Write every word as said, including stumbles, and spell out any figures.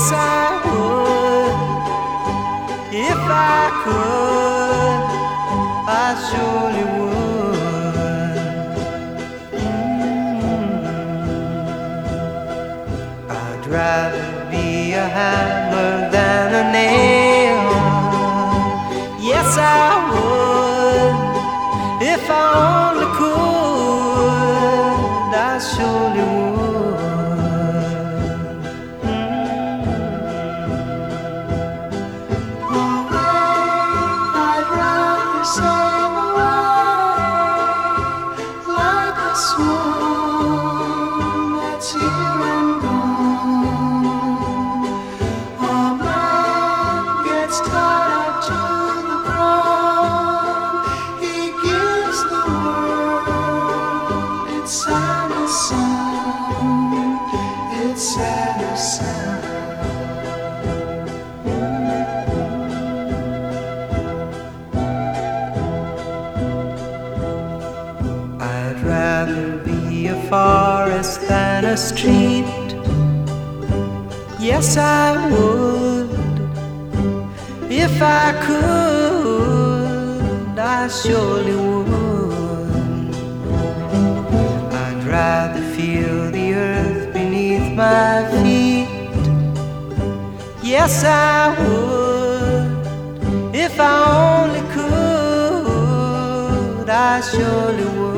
Yes, I would. If I could, I surely would. Mm. I'd rather be a hammer than a nail. Yes, I would. If I only could, I surely would. I'd rather be a forest than a street. Yes, I would. If I could, I surely would. I'd rather feel the earth beneath my feet. Yes, I would. If I only could, I surely would.